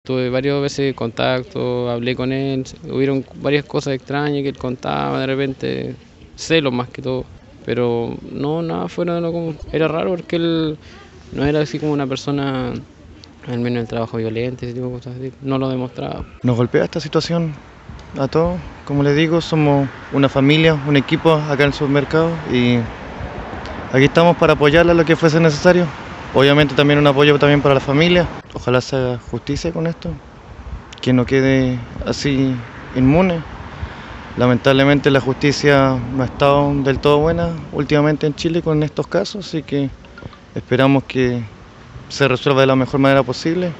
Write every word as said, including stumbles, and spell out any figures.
Tuve varias veces contacto, hablé con él, hubieron varias cosas extrañas que él contaba, de repente celos más que todo, pero no, nada fuera de lo común. Era raro porque él no era así como una persona, al menos en el trabajo violento, ese tipo de cosas así, no lo demostraba. Nos golpea esta situación a todos, como les digo, somos una familia, un equipo acá en el supermercado y aquí estamos para apoyarla a lo que fuese necesario. Obviamente también un apoyo también para la familia. Ojalá se haga justicia con esto, que no quede así inmune. Lamentablemente la justicia no ha estado del todo buena últimamente en Chile con estos casos, así que esperamos que se resuelva de la mejor manera posible.